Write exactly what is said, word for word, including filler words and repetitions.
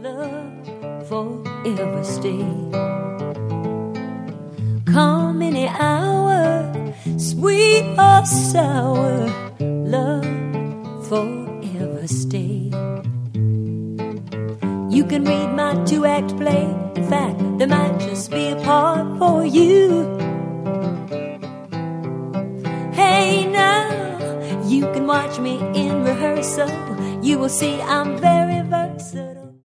love forever stay. Come any hour, sweet or sour, love forever stay. You can read my two-act play. In fact, there might just be a part for you. Hey now, you can watch me in rehearsal. You will see I'm very versatile.